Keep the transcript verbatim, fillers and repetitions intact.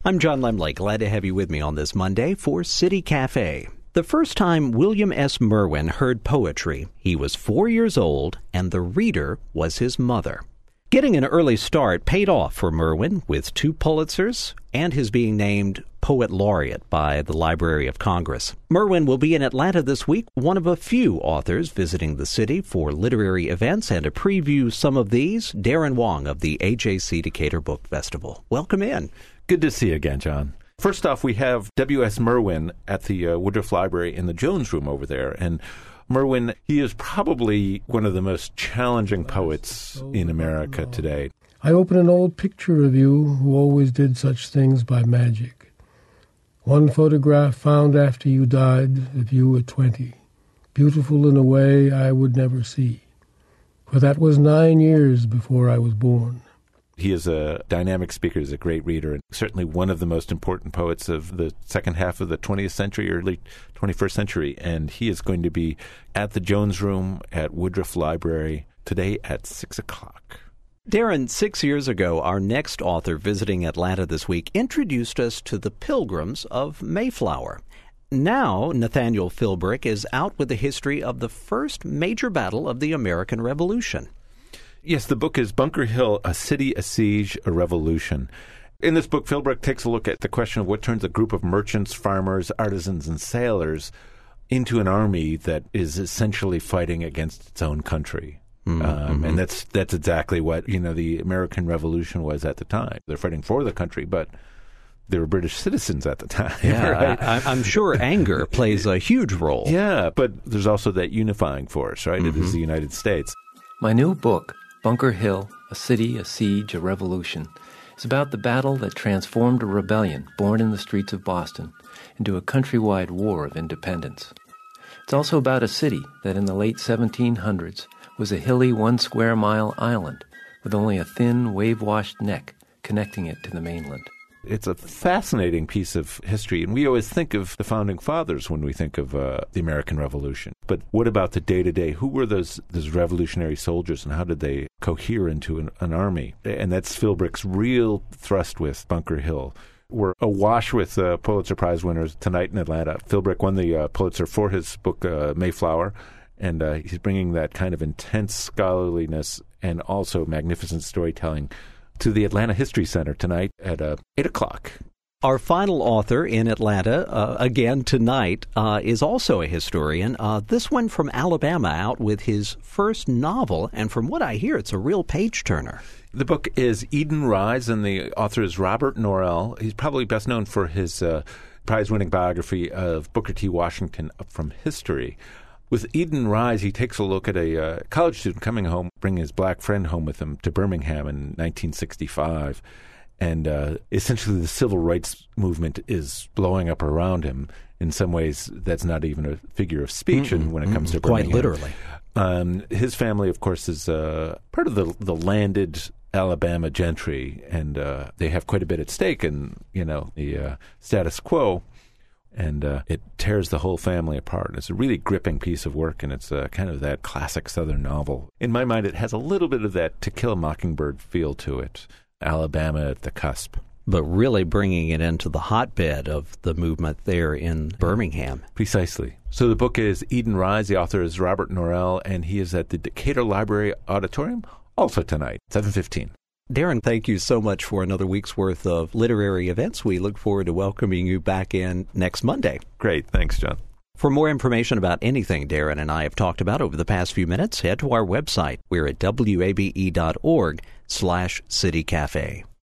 I'm John Lemley. Glad to have you with me on this Monday for City Cafe. The first time William S. Merwin heard poetry, he was four years old, and the reader was his mother. Getting an early start paid off for Merwin with two Pulitzers and his being named Poet Laureate by the Library of Congress. Merwin will be in Atlanta this week, one of a few authors visiting the city for literary events, and to preview some of these, Darren Wong of the A J C Decatur Book Festival. Welcome in. Good to see you again, John. First off, we have W S Merwin at the uh, Woodruff Library in the Jones Room over there. And Merwin, he is probably one of the most challenging poets in America today. I open an old picture of you who always did such things by magic. One photograph found after you died of you at twenty, beautiful in a way I would never see. For that was nine years before I was born. He is a dynamic speaker, he's a great reader, and certainly one of the most important poets of the second half of the twentieth century, early twenty-first century. And he is going to be at the Jones Room at Woodruff Library today at six o'clock. Darren, six years ago, our next author visiting Atlanta this week introduced us to the Pilgrims of Mayflower. Now, Nathaniel Philbrick is out with the history of the first major battle of the American Revolution. Yes, the book is Bunker Hill, A City, a Siege, a Revolution. In this book, Philbrick takes a look at the question of what turns a group of merchants, farmers, artisans, and sailors into an army that is essentially fighting against its own country. Mm-hmm. Um, and that's that's exactly what, you know, the American Revolution was at the time. They're fighting for the country, but they were British citizens at the time. Yeah, right? I, I'm sure anger plays a huge role. Yeah, but there's also that unifying force, right? Mm-hmm. It is the United States. My new book, Bunker Hill, A City, a Siege, a Revolution, is about the battle that transformed a rebellion born in the streets of Boston into a countrywide war of independence. It's also about a city that in the late seventeen hundreds was a hilly one-square-mile island with only a thin, wave-washed neck connecting it to the mainland. It's a fascinating piece of history, and we always think of the Founding Fathers when we think of uh, the American Revolution. But what about the day-to-day? Who were those those revolutionary soldiers, and how did they cohere into an, an army? And that's Philbrick's real thrust with Bunker Hill. We're awash with uh, Pulitzer Prize winners tonight in Atlanta. Philbrick won the uh, Pulitzer for his book uh, Mayflower, and uh, he's bringing that kind of intense scholarliness and also magnificent storytelling to the Atlanta History Center tonight at uh, eight o'clock. Our final author in Atlanta, uh, again tonight, uh, is also a historian. Uh, this one from Alabama, out with his first novel, and from what I hear, it's a real page-turner. The book is Eden Rise, and the author is Robert Norrell. He's probably best known for his uh, prize-winning biography of Booker T. Washington from history. With Eden Rise, he takes a look at a uh, college student coming home, bringing his black friend home with him to Birmingham in nineteen sixty-five. And uh, essentially the civil rights movement is blowing up around him. In some ways, that's not even a figure of speech mm-mm, when it comes to Birmingham. Quite literally. Um, his family, of course, is uh, part of the, the landed Alabama gentry, and uh, they have quite a bit at stake in, you know, the uh, status quo. And uh, it tears the whole family apart. It's a really gripping piece of work, and it's uh, kind of that classic Southern novel. In my mind, it has a little bit of that To Kill a Mockingbird feel to it, Alabama at the cusp. But really bringing it into the hotbed of the movement there in Birmingham. Precisely. So the book is Eden Rise. The author is Robert Norrell, and he is at the Decatur Library Auditorium, also tonight, seven fifteen. Darren, thank you so much for another week's worth of literary events. We look forward to welcoming you back in next Monday. Great. Thanks, John. For more information about anything Darren and I have talked about over the past few minutes, head to our website. We're at W A B E dot org slash City Cafe.